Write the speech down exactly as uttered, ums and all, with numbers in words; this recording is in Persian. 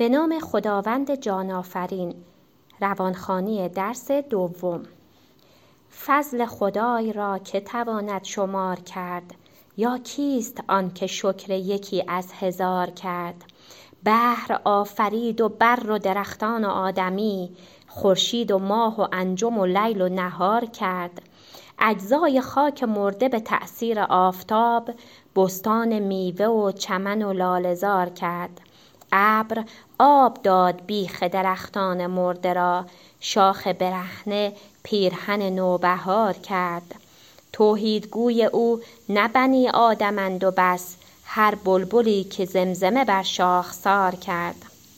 به نام خداوند جان آفرین. روانخوانی درس دوم. فضل خدای را که تواند شمار کرد، یا کیست آن که شکر یکی از هزار کرد؟ بحر آفرید و بر و درختان و آدمی، خورشید و ماه و انجم و لیل و نهار کرد. اجزای خاک مرده به تأثیر آفتاب، بستان میوه و چمن و لاله‌زار کرد. ابر آب داد بیخ درختان مرده را، شاخ برهنه پیرهن نوبهار کرد. توحیدگوی او نه بنی آدمند و بس، هر بلبلی که زمزمه بر شاخسار کرد.